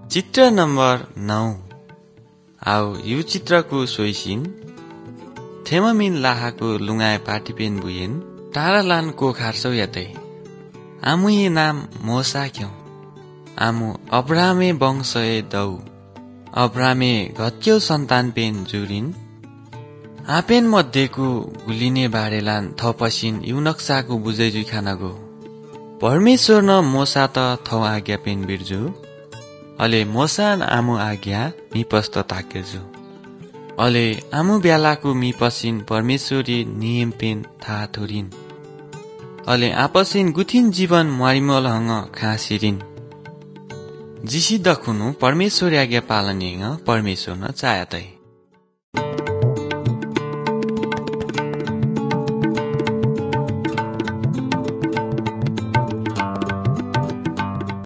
चित्र नम्बर 9 आउ यु चित्रको सोइसिन थेममिन लाहाको लुगाए पाटिपेन बुयेन टारालान को खार्सौ यातै आमु ये नाम मोसा क्यों आमु अब्रामे वंशए दौ अब्रामे घत्क्यौ सन्तान पेन जुरिन आपेन मध्येको गुलिने बारेलान थपसिन यु नक्साको बुझैजुई खानागो परमेश्वर न मोसा त थौ आज्ञा पेन बिर्जु अले मोसान आमु आज्ञा मिपस्त ताकेजु अले आमु ब्यालाको मिपसिन परमेश्वरी नियम पेन थाहा थोरिन अले आपसिन गुथिन जीवन मारिमल हंग खासिरिन जिसी दखुनु परमेश्वर आज्ञा पालने परमेश्वर न चाहतै।